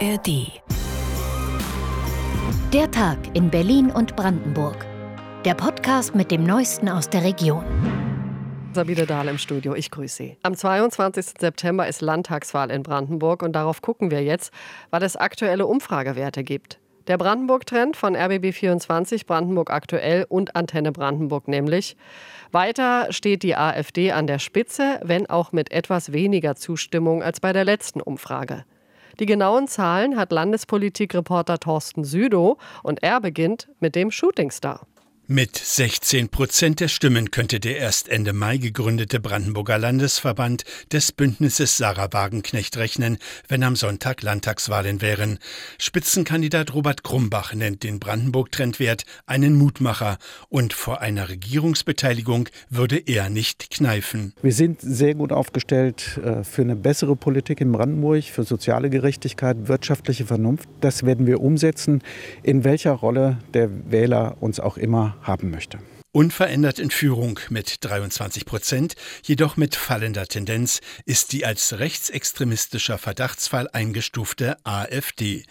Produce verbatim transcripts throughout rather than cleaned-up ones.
A R D. Der Tag in Berlin und Brandenburg. Der Podcast mit dem Neuesten aus der Region. Sabine Dahl im Studio, ich grüße Sie. Am zweiundzwanzigsten September ist Landtagswahl in Brandenburg und darauf gucken wir jetzt, weil es aktuelle Umfragewerte gibt. Der Brandenburg-Trend von R B B vierundzwanzig, Brandenburg aktuell und Antenne Brandenburg nämlich. Weiter steht die AfD an der Spitze, wenn auch mit etwas weniger Zustimmung als bei der letzten Umfrage. Die genauen Zahlen hat Landespolitikreporter Thorsten Südow und er beginnt mit dem Shootingstar. Mit sechzehn Prozent der Stimmen könnte der erst Ende Mai gegründete Brandenburger Landesverband des Bündnisses Sarah Wagenknecht rechnen, wenn am Sonntag Landtagswahlen wären. Spitzenkandidat Robert Grumbach nennt den Brandenburg-Trendwert einen Mutmacher und vor einer Regierungsbeteiligung würde er nicht kneifen. Wir sind sehr gut aufgestellt für eine bessere Politik in Brandenburg, für soziale Gerechtigkeit, wirtschaftliche Vernunft. Das werden wir umsetzen, in welcher Rolle der Wähler uns auch immer haben möchte. Unverändert in Führung mit dreiundzwanzig Prozent, jedoch mit fallender Tendenz, ist die als rechtsextremistischer Verdachtsfall eingestufte AfD.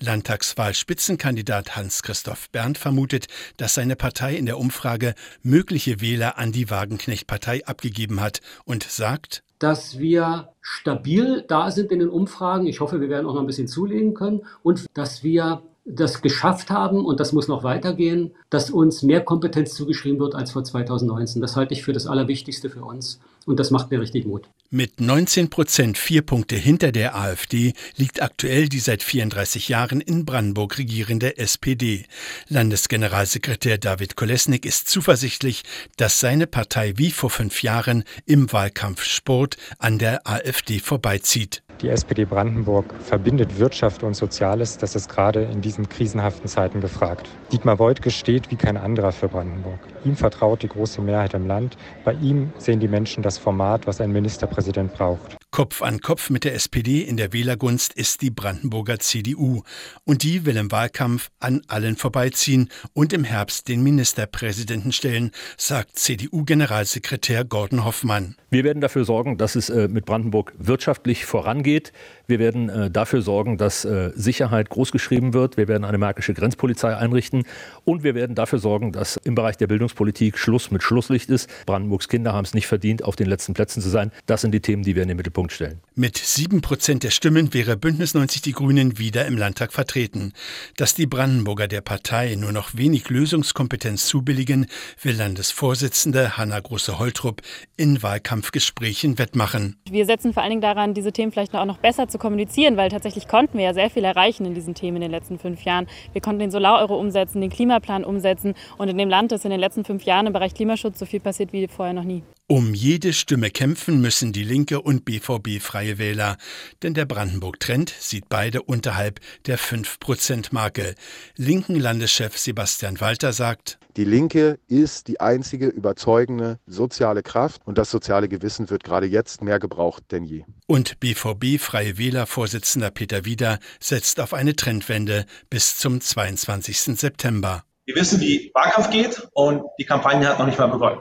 Landtagswahl-Spitzenkandidat Hans-Christoph Berndt vermutet, dass seine Partei in der Umfrage mögliche Wähler an die Wagenknecht-Partei abgegeben hat und sagt, dass wir stabil da sind in den Umfragen. Ich hoffe, wir werden auch noch ein bisschen zulegen können und dass wir das geschafft haben, und das muss noch weitergehen, dass uns mehr Kompetenz zugeschrieben wird als vor zweitausendneunzehn. Das halte ich für das Allerwichtigste für uns und das macht mir richtig Mut. Mit neunzehn Prozent, vier Punkte hinter der AfD, liegt aktuell die seit vierunddreißig Jahren in Brandenburg regierende S P D. Landesgeneralsekretär David Kolesnik ist zuversichtlich, dass seine Partei wie vor fünf Jahren im Wahlkampfsport an der AfD vorbeizieht. Die S P D Brandenburg verbindet Wirtschaft und Soziales, das ist gerade in diesen krisenhaften Zeiten gefragt. Dietmar Woidke steht wie kein anderer für Brandenburg. Ihm vertraut die große Mehrheit im Land. Bei ihm sehen die Menschen das Format, was ein Ministerpräsident braucht. Kopf an Kopf mit der S P D in der Wählergunst ist die Brandenburger C D U. Und die will im Wahlkampf an allen vorbeiziehen und im Herbst den Ministerpräsidenten stellen, sagt C D U-Generalsekretär Gordon Hoffmann. Wir werden dafür sorgen, dass es mit Brandenburg wirtschaftlich vorangeht. Wir werden dafür sorgen, dass Sicherheit großgeschrieben wird. Wir werden eine märkische Grenzpolizei einrichten. Und wir werden dafür sorgen, dass im Bereich der Bildungspolitik Schluss mit Schlusslicht ist. Brandenburgs Kinder haben es nicht verdient, auf den letzten Plätzen zu sein. Das sind die Themen, die wir in den Mittelpunkt stellen. Mit sieben Prozent der Stimmen wäre Bündnis neunzig Die Grünen wieder im Landtag vertreten. Dass die Brandenburger der Partei nur noch wenig Lösungskompetenz zubilligen, will Landesvorsitzende Hanna Große-Holtrup in Wahlkampfgesprächen wettmachen. Wir setzen vor allen Dingen daran, diese Themen vielleicht auch noch besser zu kommunizieren, weil tatsächlich konnten wir ja sehr viel erreichen in diesen Themen in den letzten fünf Jahren. Wir konnten den Solar-Euro umsetzen, den Klimaplan umsetzen und in dem Land ist in den letzten fünf Jahren im Bereich Klimaschutz so viel passiert wie vorher noch nie. Um jede Stimme kämpfen müssen die Linke und B V B-Freie Wähler. Denn der Brandenburg-Trend sieht beide unterhalb der fünf Prozent Marke. Linken Landeschef Sebastian Walter sagt, die Linke ist die einzige überzeugende soziale Kraft und das soziale Gewissen wird gerade jetzt mehr gebraucht denn je. Und B V B-Freie Wähler-Vorsitzender Peter Wieder setzt auf eine Trendwende bis zum zweiundzwanzigsten September. Wir wissen, wie Wahlkampf geht und die Kampagne hat noch nicht mal begonnen.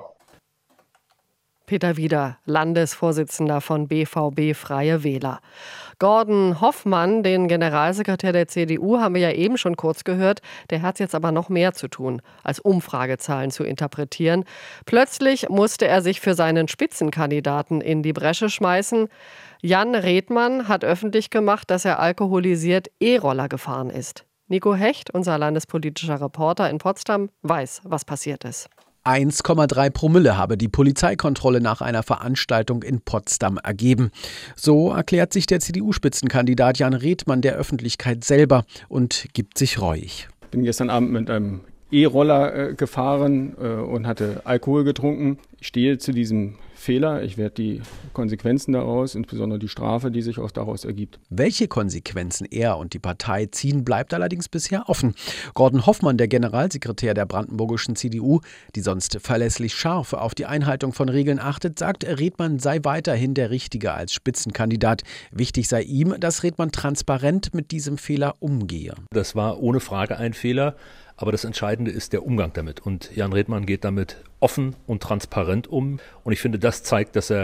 Peter Wieder, Landesvorsitzender von B V B Freie Wähler. Gordon Hoffmann, den Generalsekretär der C D U, haben wir ja eben schon kurz gehört. Der hat jetzt aber noch mehr zu tun, als Umfragezahlen zu interpretieren. Plötzlich musste er sich für seinen Spitzenkandidaten in die Bresche schmeißen. Jan Redmann hat öffentlich gemacht, dass er alkoholisiert E-Roller gefahren ist. Nico Hecht, unser landespolitischer Reporter in Potsdam, weiß, was passiert ist. eins Komma drei Promille habe die Polizeikontrolle nach einer Veranstaltung in Potsdam ergeben. So erklärt sich der C D U-Spitzenkandidat Jan Redmann der Öffentlichkeit selber und gibt sich reuig. Ich bin gestern Abend mit einem E-Roller äh, gefahren äh, und hatte Alkohol getrunken. Ich stehe zu diesem Fehler. Ich werde die Konsequenzen daraus, insbesondere die Strafe, die sich auch daraus ergibt. Welche Konsequenzen er und die Partei ziehen, bleibt allerdings bisher offen. Gordon Hoffmann, der Generalsekretär der brandenburgischen C D U, die sonst verlässlich scharf auf die Einhaltung von Regeln achtet, sagt, Redmann sei weiterhin der Richtige als Spitzenkandidat. Wichtig sei ihm, dass Redmann transparent mit diesem Fehler umgehe. Das war ohne Frage ein Fehler. Aber das Entscheidende ist der Umgang damit. Und Jan Redmann geht damit offen und transparent um. Und ich finde, das zeigt, dass er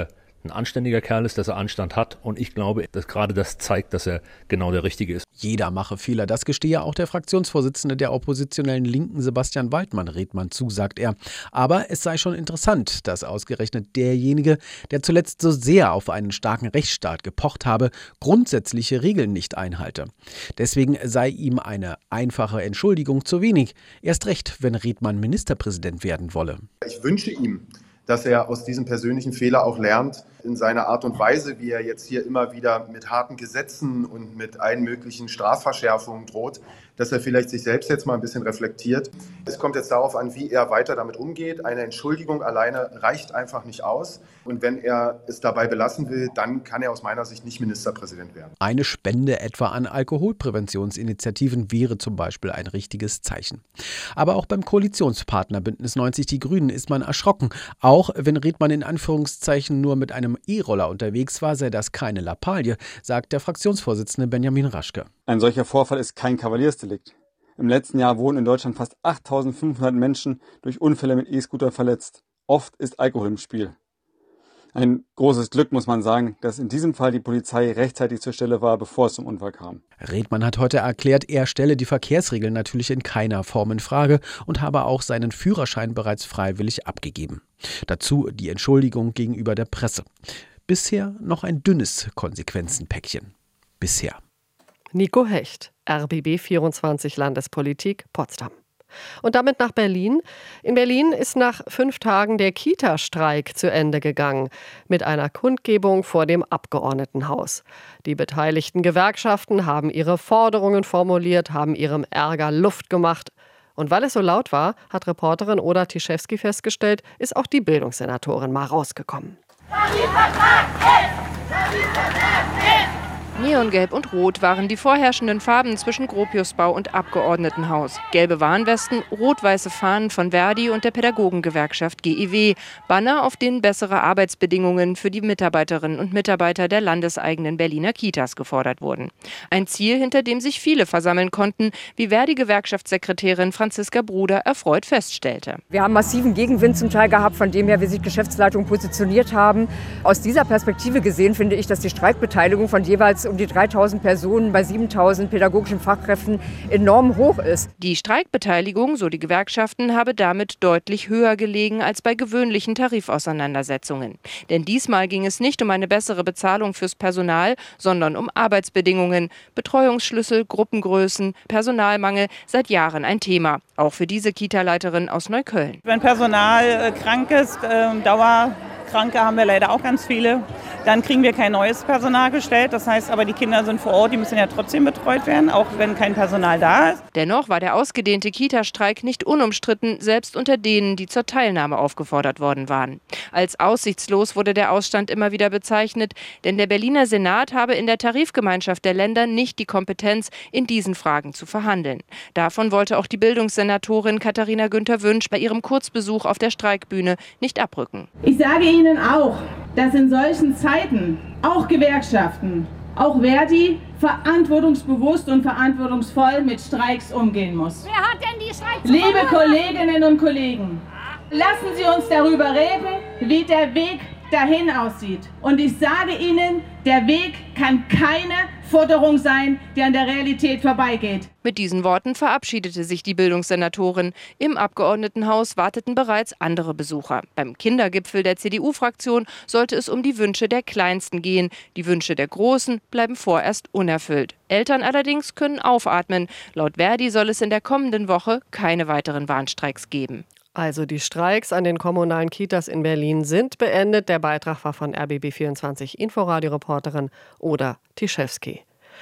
ein anständiger Kerl ist, dass er Anstand hat. Und ich glaube, dass gerade das zeigt, dass er genau der Richtige ist. Jeder mache Fehler. Das gestehe auch der Fraktionsvorsitzende der oppositionellen Linken, Sebastian Waldmann-Redmann, zu, sagt er. Aber es sei schon interessant, dass ausgerechnet derjenige, der zuletzt so sehr auf einen starken Rechtsstaat gepocht habe, grundsätzliche Regeln nicht einhalte. Deswegen sei ihm eine einfache Entschuldigung zu wenig. Erst recht, wenn Redmann Ministerpräsident werden wolle. Ich wünsche ihm, dass er aus diesem persönlichen Fehler auch lernt, in seiner Art und Weise, wie er jetzt hier immer wieder mit harten Gesetzen und mit allen möglichen Strafverschärfungen droht, dass er vielleicht sich selbst jetzt mal ein bisschen reflektiert. Es kommt jetzt darauf an, wie er weiter damit umgeht. Eine Entschuldigung alleine reicht einfach nicht aus. Und wenn er es dabei belassen will, dann kann er aus meiner Sicht nicht Ministerpräsident werden. Eine Spende etwa an Alkoholpräventionsinitiativen wäre zum Beispiel ein richtiges Zeichen. Aber auch beim Koalitionspartner Bündnis neunzig Die Grünen ist man erschrocken. Auch wenn Redmann in Anführungszeichen nur mit einem E-Roller unterwegs war, sei das keine Lappalie, sagt der Fraktionsvorsitzende Benjamin Raschke. Ein solcher Vorfall ist kein Kavaliersdelikt. Im letzten Jahr wurden in Deutschland fast achttausendfünfhundert Menschen durch Unfälle mit E-Scooter verletzt. Oft ist Alkohol im Spiel. Ein großes Glück, muss man sagen, dass in diesem Fall die Polizei rechtzeitig zur Stelle war, bevor es zum Unfall kam. Redmann hat heute erklärt, er stelle die Verkehrsregeln natürlich in keiner Form in Frage und habe auch seinen Führerschein bereits freiwillig abgegeben. Dazu die Entschuldigung gegenüber der Presse. Bisher noch ein dünnes Konsequenzenpäckchen. Bisher. Nico Hecht, R B B vierundzwanzig Landespolitik, Potsdam. Und damit nach Berlin. In Berlin ist nach fünf Tagen der Kita-Streik zu Ende gegangen. Mit einer Kundgebung vor dem Abgeordnetenhaus. Die beteiligten Gewerkschaften haben ihre Forderungen formuliert, haben ihrem Ärger Luft gemacht. Und weil es so laut war, hat Reporterin Oda Tischewski festgestellt, ist auch die Bildungssenatorin mal rausgekommen. Neongelb und Rot waren die vorherrschenden Farben zwischen Gropiusbau und Abgeordnetenhaus. Gelbe Warnwesten, rot-weiße Fahnen von Verdi und der Pädagogengewerkschaft G I W. Banner, auf denen bessere Arbeitsbedingungen für die Mitarbeiterinnen und Mitarbeiter der landeseigenen Berliner Kitas gefordert wurden. Ein Ziel, hinter dem sich viele versammeln konnten, wie Verdi-Gewerkschaftssekretärin Franziska Bruder erfreut feststellte. Wir haben massiven Gegenwind zum Teil gehabt, von dem her wir sich Geschäftsleitung positioniert haben. Aus dieser Perspektive gesehen finde ich, dass die Streikbeteiligung von jeweils um die dreitausend Personen bei siebentausend pädagogischen Fachkräften enorm hoch ist. Die Streikbeteiligung, so die Gewerkschaften, habe damit deutlich höher gelegen als bei gewöhnlichen Tarifauseinandersetzungen. Denn diesmal ging es nicht um eine bessere Bezahlung fürs Personal, sondern um Arbeitsbedingungen. Betreuungsschlüssel, Gruppengrößen, Personalmangel, seit Jahren ein Thema. Auch für diese Kita-Leiterin aus Neukölln. Wenn Personal äh, krank ist, äh, Dauerkranke haben wir leider auch ganz viele, dann kriegen wir kein neues Personal gestellt. Das heißt aber, die Kinder sind vor Ort, die müssen ja trotzdem betreut werden, auch wenn kein Personal da ist. Dennoch war der ausgedehnte Kita-Streik nicht unumstritten, selbst unter denen, die zur Teilnahme aufgefordert worden waren. Als aussichtslos wurde der Ausstand immer wieder bezeichnet, denn der Berliner Senat habe in der Tarifgemeinschaft der Länder nicht die Kompetenz, in diesen Fragen zu verhandeln. Davon wollte auch die Bildungssenatorin Katharina Günther-Wünsch bei ihrem Kurzbesuch auf der Streikbühne nicht abrücken. Ich sage Ihnen auch, dass in solchen Zeiten auch Gewerkschaften, auch Verdi, verantwortungsbewusst und verantwortungsvoll mit Streiks umgehen muss. Wer hat denn die Streiks? Liebe Kolleginnen und Kollegen, lassen Sie uns darüber reden, wie der Weg dahin aussieht. Und ich sage Ihnen, der Weg kann keine Forderung sein, die an der Realität vorbeigeht. Mit diesen Worten verabschiedete sich die Bildungssenatorin. Im Abgeordnetenhaus warteten bereits andere Besucher. Beim Kindergipfel der C D U-Fraktion sollte es um die Wünsche der Kleinsten gehen. Die Wünsche der Großen bleiben vorerst unerfüllt. Eltern allerdings können aufatmen. Laut Verdi soll es in der kommenden Woche keine weiteren Warnstreiks geben. Also die Streiks an den kommunalen Kitas in Berlin sind beendet. Der Beitrag war von R B B vierundzwanzig Inforadio-Reporterin Oda Tischewski.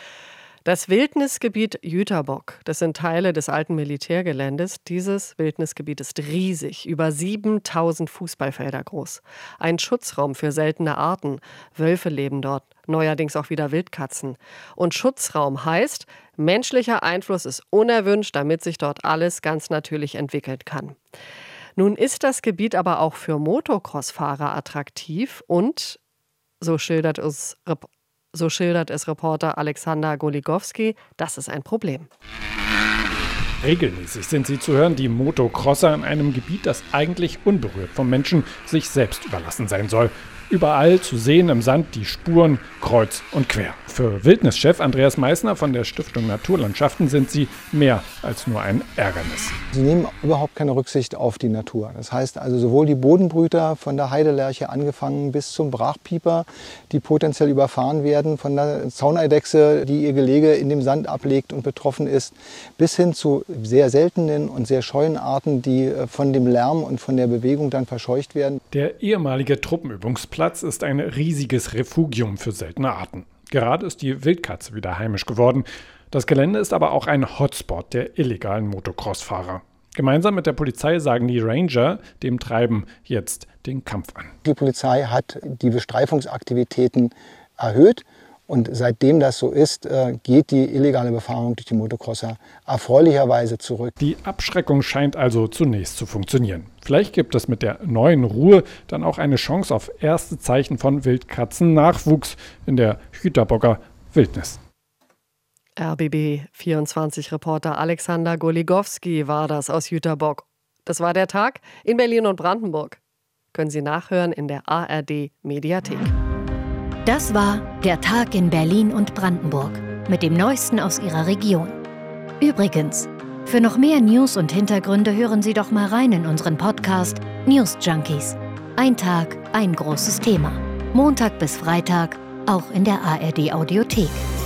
Das Wildnisgebiet Jüterbock, das sind Teile des alten Militärgeländes. Dieses Wildnisgebiet ist riesig, über siebentausend Fußballfelder groß. Ein Schutzraum für seltene Arten. Wölfe leben dort, neuerdings auch wieder Wildkatzen. Und Schutzraum heißt, menschlicher Einfluss ist unerwünscht, damit sich dort alles ganz natürlich entwickeln kann. Nun ist das Gebiet aber auch für Motocross-Fahrer attraktiv und, so schildert es, so schildert es Reporter Alexander Goligowski, das ist ein Problem. Regelmäßig sind sie zu hören, die Motocrosser in einem Gebiet, das eigentlich unberührt vom Menschen sich selbst überlassen sein soll. Überall zu sehen im Sand die Spuren kreuz und quer. Für Wildnischef Andreas Meissner von der Stiftung Naturlandschaften sind sie mehr als nur ein Ärgernis. Sie nehmen überhaupt keine Rücksicht auf die Natur. Das heißt also sowohl die Bodenbrüter von der Heidelerche angefangen bis zum Brachpieper, die potenziell überfahren werden, von der Zauneidechse, die ihr Gelege in dem Sand ablegt und betroffen ist, bis hin zu sehr seltenen und sehr scheuen Arten, die von dem Lärm und von der Bewegung dann verscheucht werden. Der ehemalige Truppenübungsplatz ist ein riesiges Refugium für seltene Arten. Gerade ist die Wildkatze wieder heimisch geworden. Das Gelände ist aber auch ein Hotspot der illegalen Motocross-Fahrer. Gemeinsam mit der Polizei sagen die Ranger dem Treiben jetzt den Kampf an. Die Polizei hat die Bestreifungsaktivitäten erhöht. Und seitdem das so ist, geht die illegale Befahrung durch die Motocrosser erfreulicherweise zurück. Die Abschreckung scheint also zunächst zu funktionieren. Vielleicht gibt es mit der neuen Ruhe dann auch eine Chance auf erste Zeichen von Wildkatzennachwuchs in der Jüterbocker Wildnis. R B B vierundzwanzig-Reporter Alexander Goligowski war das aus Jüterbock. Das war der Tag in Berlin und Brandenburg. Können Sie nachhören in der A R D-Mediathek. Das war der Tag in Berlin und Brandenburg mit dem Neuesten aus Ihrer Region. Übrigens, für noch mehr News und Hintergründe hören Sie doch mal rein in unseren Podcast News Junkies. Ein Tag, ein großes Thema. Montag bis Freitag, auch in der A R D-Audiothek.